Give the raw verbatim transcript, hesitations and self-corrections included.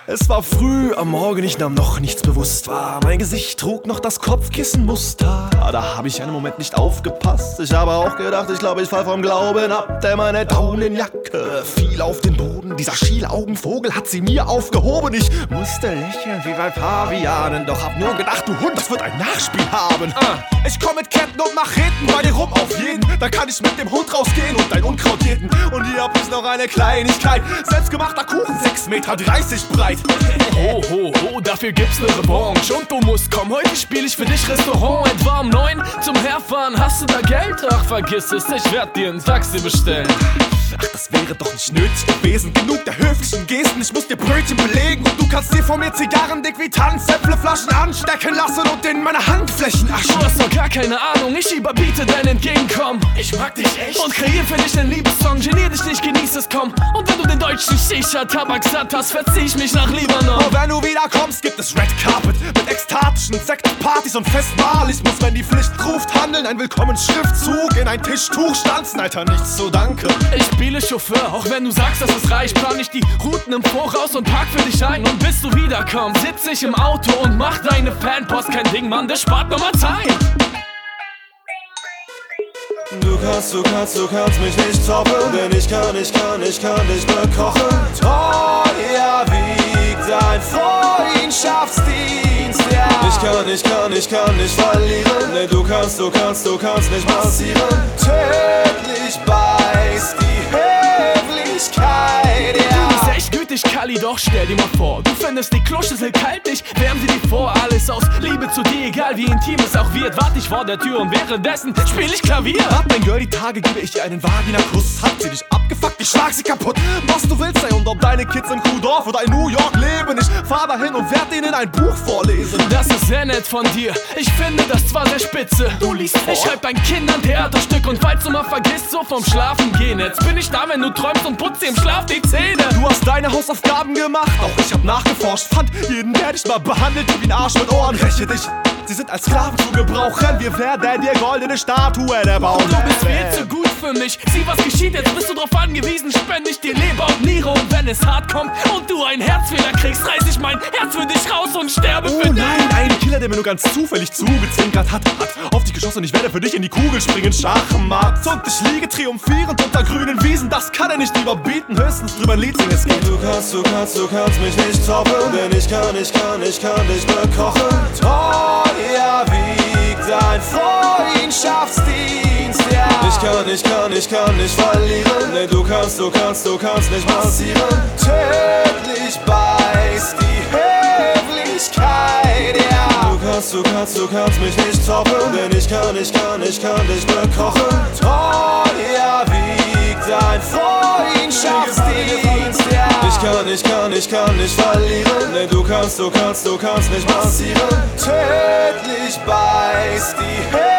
Es war früh am Morgen, ich nahm noch nichts bewusst wahr. Mein Gesicht trug noch das Kopfkissenmuster. Ah, da hab ich einen Moment nicht aufgepasst. Ich habe auch gedacht, ich glaube, ich fall vom Glauben ab. Denn meine Daunenjacke fiel auf den Boden. Dieser Schielaugenvogel hat sie mir aufgehoben. Ich musste lächeln wie bei Pavianen. Doch hab nur gedacht, du Hund, das wird ein Nachspiel haben. ah, Ich komm mit Ketten und Macheten bei dir rum auf jeden. Dann kann ich mit dem Hund rausgehen und dein Unkraut jäten. Und hier hab ich noch eine Kleinigkeit. Selbstgemachter Kuchen, sechs Meter dreißig breit. Ho, ho, ho, dafür gibt's ne Revanche. Und du musst kommen, heute spiel ich für dich Restaurant. Etwa um neun zum Herfahren, hast du da Geld? Ach, vergiss es, ich werd dir ein Taxi bestellen. Ach, das wäre doch nicht nötig gewesen. Genug der höflichen Gesten, ich muss dir Brötchen belegen. Und du kannst dir von mir Zigarren dick wie Tanzäpfelflaschen anstecken lassen und in meine Handflächen aschen. Du hast doch gar keine Ahnung, ich überbiete dein Entgegenkommen. Ich mag dich echt und kreier für dich einen Liebessong. Genier dich nicht, genieß es, komm. Und wenn du den deutschen Shisha-Tabak satt hast, verzieh ich mich nach Libanon. Und wenn du wiederkommst, gibt es Red Carpet mit ekstatischen Sektpartys und Festmahl. Ich muss, wenn die Pflicht ruft, handeln. Ein Willkommensschriftzug in ein Tischtuch stanzen. Alter, nichts zu danke. Ich spiele Chauffeur, auch wenn du sagst, dass es reicht. Plan ich die Routen im Voraus und park für dich ein. Und bis du wiederkommst, sitz ich im Auto und mach deine Fanpost. Kein Ding, Mann, das spart nochmal Zeit. Du kannst, du kannst, du kannst mich nicht toppen, denn ich kann, ich kann, ich kann dich bekochen. Teuer wiegt dein Freundschaftsdienst, ja. Ich kann, ich kann, ich kann nicht verlieren, denn du kannst, du kannst, du kannst nicht massieren. Tödlich beißt die Höflichkeit, ja. Du bist echt gütig, Kali, doch stell dir mal vor, du findest die Kloschüssel kalt, ich wärm sie dir vor. Alles aus Liebe zu dir, egal wie intim es auch wird. Wart ich vor der Tür und währenddessen spiel ich Klavier. Hab mein Girl, die Tage gebe ich ihr einen Vagina-Kuss. Hat sie dich abgefuckt, ich schlag sie kaputt. Was du willst, ey, und ob deine Kids in Kuhdorf oder in New York leben, ich fahr dahin und werd ihnen ein Buch vorlesen. Das ist sehr nett von dir, ich finde das zwar sehr spitze. Du liest vor. Ich schreib deinen Kindern Theaterstück und falls du mal vergisst, so vom Schlafen gehen. Jetzt bin ich da, wenn du träumst und putz dir im Schlaf die Zähne. Du hast deine Hausaufgaben gemacht, auch ich hab nachgeforscht. Fand jeden, der dich mal behandelt wie ein Arsch mit Ohren. Räche dich, sie sind als Sklaven zu gebrauchen. Wir werden dir goldene Statuen erbauen. Du bist viel zu gut für mich, sieh was geschieht, jetzt bist du drauf angewiesen. Spend ich dir Leber und Niere und wenn es hart kommt und du einen Herzfehler kriegst, reiß ich mein Herz für dich raus und sterbe oh für dich. Nein, ein Killer, der mir nur ganz zufällig zugezwinkert hat, hat auf dich geschossen, ich werde für dich in die Kugel springen, Schachmatt. Und ich liege triumphierend unter grünen Wiesen, das kann er nicht überbieten, höchstens drüber ein Lied singen, es geht. Du kannst, du kannst, du kannst mich nicht toppen, denn ich kann, ich kann, ich kann dich bekochen. Teuer wiegt dein Freundschaftsdienst, ja. Ich kann, ich kann, ich kann nicht verlieren, denn du kannst, du kannst, du kannst nicht massieren. Tödlich beißt die Höflichkeit, ja. Du kannst, du kannst, du kannst mich nicht toppen, denn ich kann, ich kann, ich kann dich bekochen. Teuer wiegt dein Freundschaftsdienst, ja. Ich kann, ich kann, ich kann nicht verlieren, denn du kannst, du kannst, du kannst nicht massieren. Tödlich beißt die Höflichkeit.